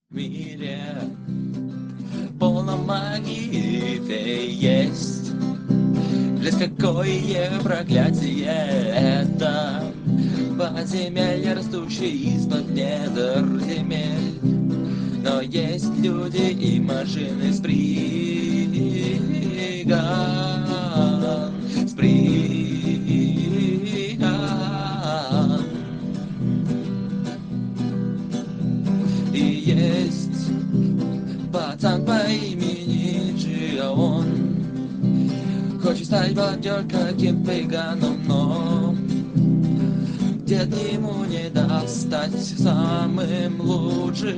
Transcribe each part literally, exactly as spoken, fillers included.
В мире полном магии ты есть. Близь, какое проклятие это подземелья, растущие из-под недр земель. Но есть люди и машины с приган, с приган. И есть пацан по имени Джиаон, хочет стать бандер каким прыганом, но дед ему не даст стать самым лучшим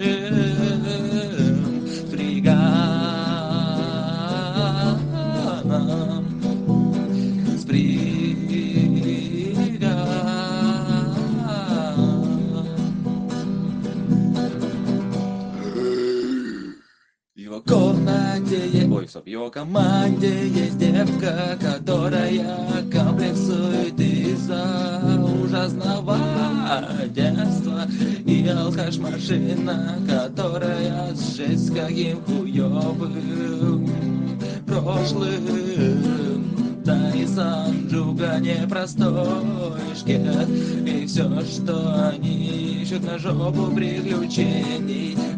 фриганом. С В его комнате есть, ой, стоп, в его команде есть девка, которая комплексует из-за ужасного детства. И алкаш-машина, которая сжесть с каким хуёвым прошлым. Да и сам Джуга непростой шкет. И все, что они ищут на жопу приключений,